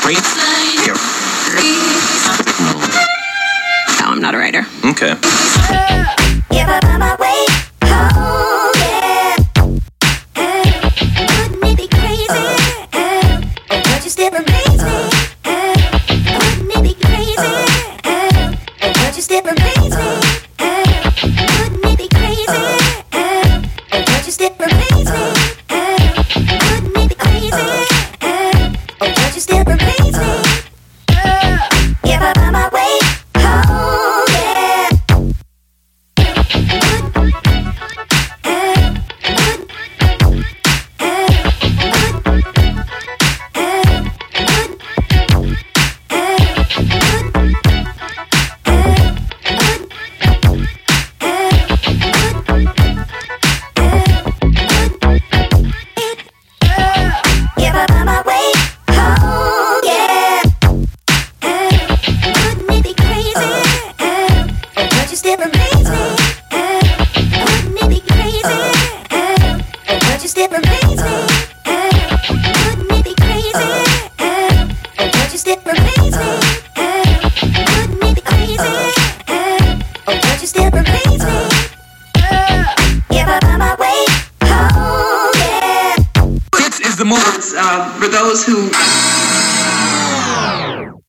No, I'm not a writer. Okay. If I find my way home, yeah. Wouldn't it be crazy? But you still amaze me. Wouldn't it be crazy? But you still amaze me. Wouldn't it be crazy? But you still amaze me. Wouldn't it be crazy? But you still amaze me. If I find my way home, yeah. If I find my way home, yeah. Wouldn't it be crazy? But you still amaze me. Wouldn't it be crazy? But you still amaze me. Wouldn't it be crazy? But you still amaze me. Wouldn't it be crazy? But you still amaze me. If I find my way home, yeah. This is the move. For those who